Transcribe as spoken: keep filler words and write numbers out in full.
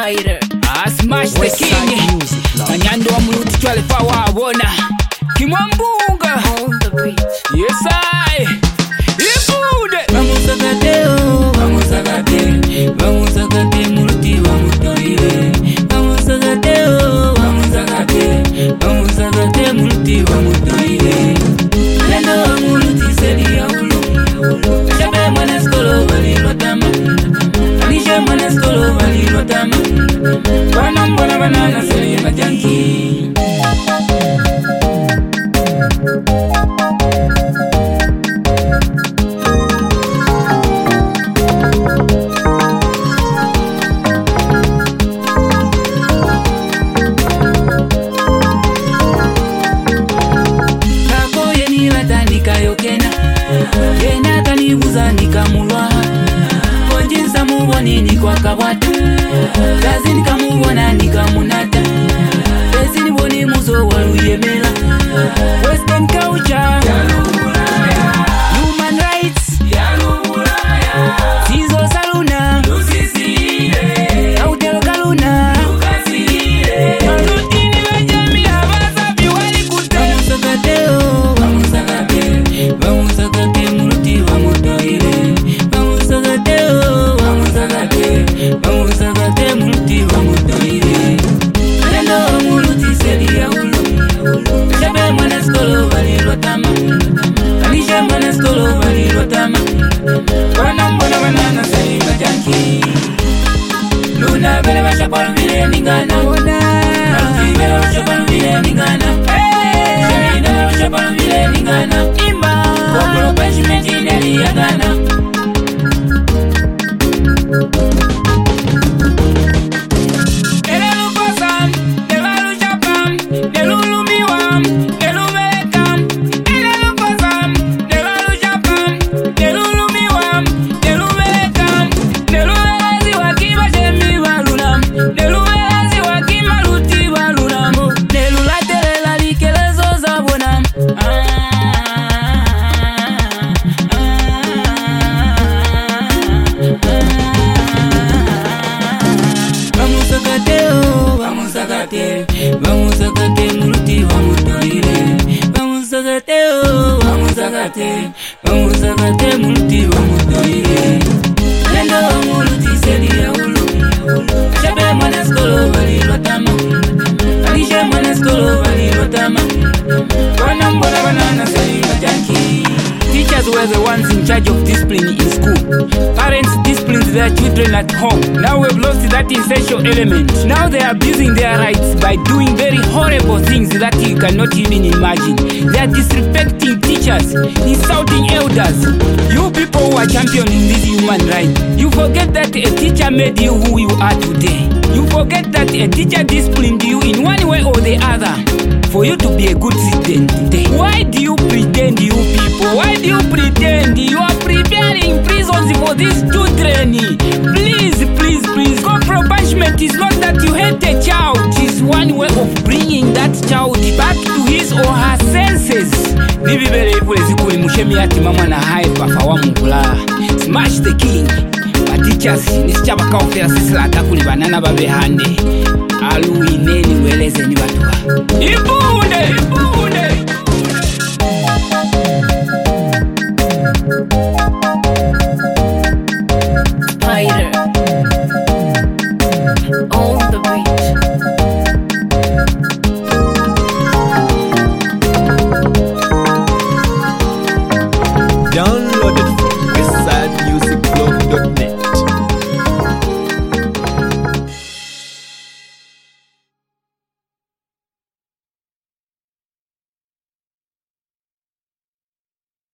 Spider. I smash the king. Kanyando wa muluti chwale fa wabona. Kimwambunga. On the beat. Yes I. Ibude. Vamos a gateo, vamos a gate, vamos a gate muluti vamos toile. Vamos a gateo, vamos a gate, vamos a gate muluti vamos toile. Lendo muluti seria ulu. Chabe manas kolo vali lotama. Anisha manas kolo vali lotama. Wana mbona banana seria majanki. Kena kanibuza nikamulwa Konjinsa muboni nikwakabwata Kazi nikamubona nikamunata Pesi niboni muso waluyemela Western culture Human rights Sizo saluna Kautelo kaluna Malutini wajami abasabi wali kute Vamos a gateo, vamos a gate Vamos a gate muluti vamos toile Vamos a gateo, vamos a gate Vamos a gate muluti vamos toile Lendo muluti seria ulu Chabe manas kolo vali lotama Anisha manas kolo vali lotama Wana mbona banana sari majanki Luna bele basha kwa vile ningana Maluti bele basha kwa vile ningana Shemi bele basha kwa vile ningana Imba Kokolo penshimenti neli ya gana Elelu kosam, nevalu chapam, nelulu miwam, nelu melekam Elelu kosam, nevalu chapam, nelulu miwam, nelu melekam Nelu elezi wakiba shemi walunam, nelu elezi wakima luti walunam Nelu latele lalikelezo zabonam Vamos a gateo, vamos a gate, vamos a gate muluti vamos toile. Vamos a gateo, vamos a gate, vamos a gate muluti vamos toile. Lendo muluti seria ulu, chabe manas kolo vali lotama. Anisha manas kolo vali lotama. Wana mbona banana sari majanki. Teachers were the ones in charge of discipline in school. Parents disciplined their children at home. Now we've lost that essential element. Now they are abusing their rights by doing very horrible things that you cannot even imagine. They are disrespecting teachers, insulting elders. You people who are championing this human right, you forget that a teacher made you who you are today. You forget that a teacher disciplined you in one way or the other for you to be a good citizen today. Why do you pretend, you people? Why do you pretend you are preparing prisons for these children? Please, please, please. Corporal punishment is not that you hate a child. It is one way of bringing that child back to his or her senses. Nibibere ibule zikuli mushemi yati mama na hai pafawa mungula. Smash the king. But teachers, nisichaba kaofera sisila atakuli banana babe hande. Alu ineni weleze ni watuwa. Ibude! Ibude!